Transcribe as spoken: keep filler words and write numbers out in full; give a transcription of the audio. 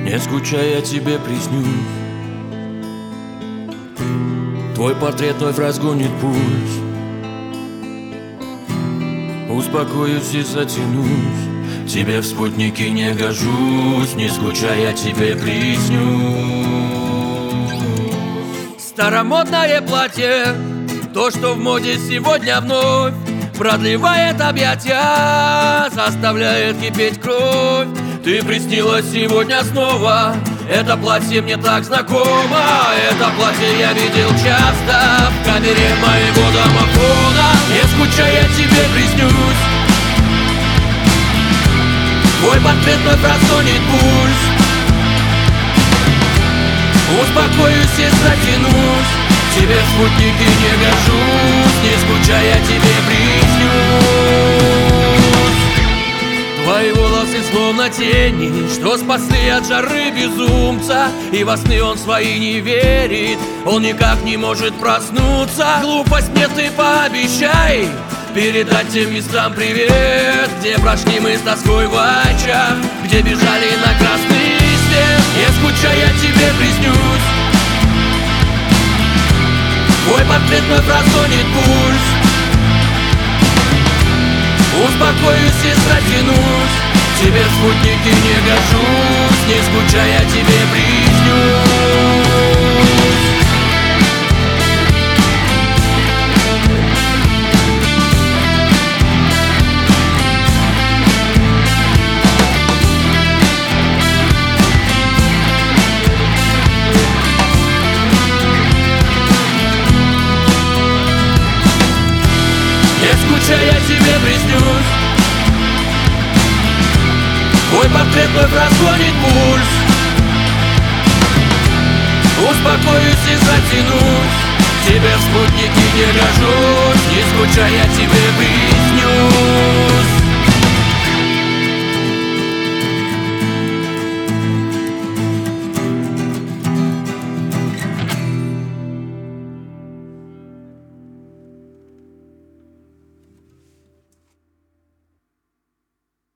Не скучая, тебе приснюсь. Твой портрет вновь разгонит пульс. Успокоюсь и затянусь. Тебе в спутники не гожусь. Не скучая, тебе приснюсь. Старомодное платье, то, что в моде сегодня вновь продлевает объятия, заставляет кипеть кровь. Ты приснилась сегодня снова. Это платье мне так знакомо. Это платье я видел часто в камере моего домофона. Не скучая, тебе приснюсь. Твой портрет вновь разгонит пульс. Успокоюсь и затянусь. Тебе в спутники не гожусь. Не скучая, тебе приснюсь. Твои волосы словно тени, что спасли от жары безумца. И во сны он свои не верит, он никак не может проснуться. Глупость мне ты пообещай передать тем местам привет, где прошли мы с тоской в очах, где бежали на красный свет. Не скучая, тебе приснюсь. Твой портрет вновь разгонит пульс. Успокоюсь и затянусь. Тебе в спутники не гожусь. Не скучая, тебе приснюсь. Не скучая, тебе приснюсь. Твой портрет вновь разгонит пульс. Успокоюсь и затянусь. Тебе в спутники не гожусь. Не скучая, тебе приснюсь.